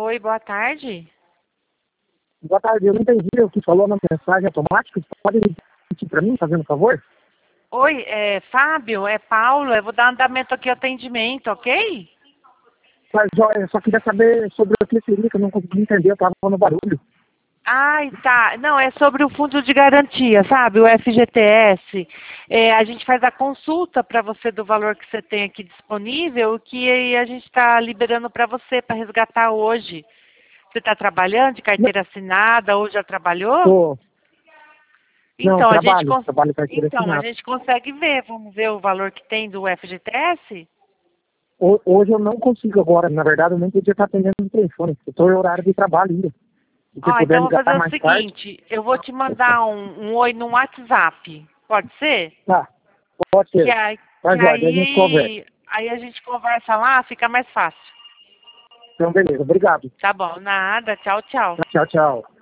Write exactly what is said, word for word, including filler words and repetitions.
Oi, boa tarde. Boa tarde, eu não entendi o que falou na mensagem automática. Pode repetir para mim, fazendo favor? Oi, é Fábio, é Paulo, eu vou dar andamento aqui ao atendimento, ok? Mas ó, eu só queria saber sobre o que seria, que eu não consegui entender, eu estava no barulho. Ai, tá. Não, é sobre o fundo de garantia, sabe? O F G T S. É, a gente faz a consulta para você do valor que você tem aqui disponível, que a gente está liberando para você para resgatar hoje. Você está trabalhando de carteira assinada ou já trabalhou? Tô... Não, Então, a gente trabalho, cons... trabalho carteira então, a assinada. gente consegue ver. Vamos ver o valor que tem do F G T S? Ho- Hoje eu não consigo agora, na verdade eu nem podia estar atendendo o telefone, eu estou em horário de trabalho ainda. Se você Ó, puder então eu vou ligar fazer o mais tarde, seguinte, eu vou te mandar um, um oi no WhatsApp. Pode ser? tá, pode Que ser. aí, Tá, que Jorge, a gente conversa. aí, aí a gente conversa lá, fica mais fácil. Então, beleza, obrigado. Tá bom, nada. Tchau, tchau. Tchau, tchau.